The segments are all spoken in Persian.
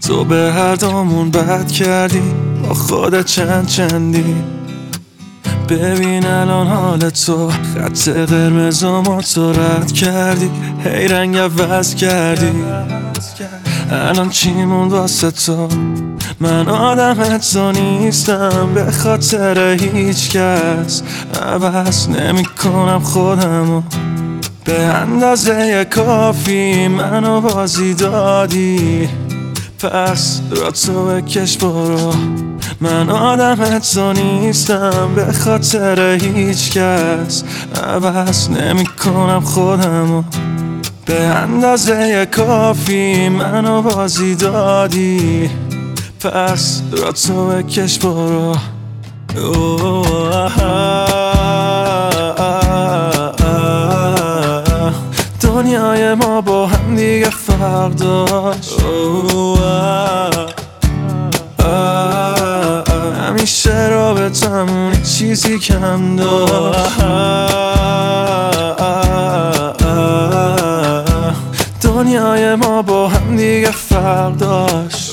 تو به هر دومون بد کردی، با خودت چندی. ببین الان حال تو، خط قرمزامو تو رد کردی، هی رنگ عوض کردی. الان چی موند واسه تو؟ من آدم تو نیستم، به خاطر هیچ کس عوض نمی کنم خودمو. به اندازه کافی منو بازی دادی، پس را تو بکش برو. من آدم تو نیستم، به خاطر هیچ کس عوض نمی کنم خودمو. به اندازه کافی منو بازی دادی، پس را تو بکش برو. دنیای ما با هم دیگه فرق داشت، همیشه رابطمون چیزی کم داشت. دنیای ما با هم دیگه فرق داشت،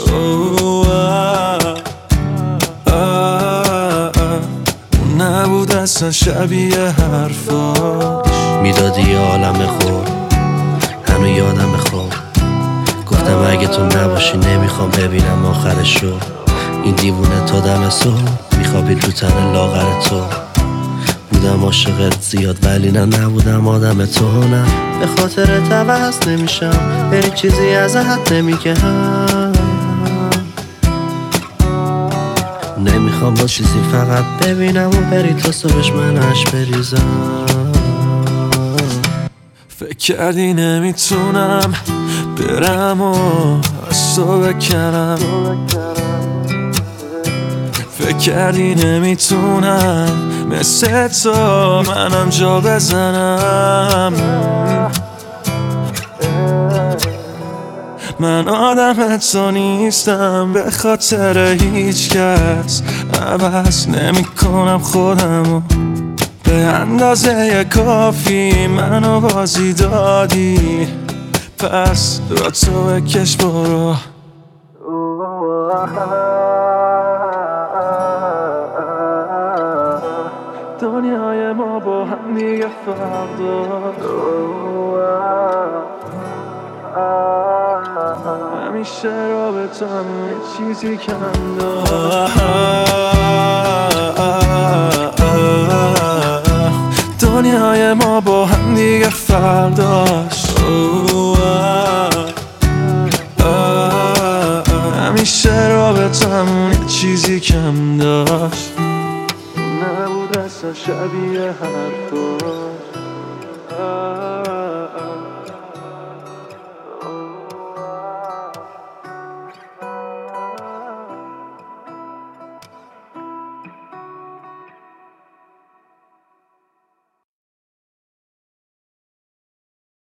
اون نبود اصلا شبیه حرفاش. میدادی یه عالم خور، هنو یادم خور. گفتم اگه تو نباشی نمیخوام ببینم آخرشو. این دیوونه تا دم صبح میخوابید رو تن لاغر تو. بودم عاشقت زیاد ولی نبودم آدم تو. نه به خاطر عوض نمیشم، بری چیزی ازت نمیگم. نمیخوام با چیزی فقط ببینم و بری تا صبحش من عشق بریزم. فکر کردی نمیتونم برم و از تو بکنم، فکر کردی نمیتونم مثل تو منم جا بزنم. من آدم تو نیستم، به خاطر هیچ کس عوض نمی کنم خودمو. به اندازه کافی منو بازی دادی، پس را تو بکش برو. دنیای ما با هم دیگه فرق داشت، همیشه رابطمون چیزی کم داشت. دنیای ما با هم دیگه فرق داشت، همیشه رابطمون چیزی کم داشت. نبود اصلا شبیه حرفاش.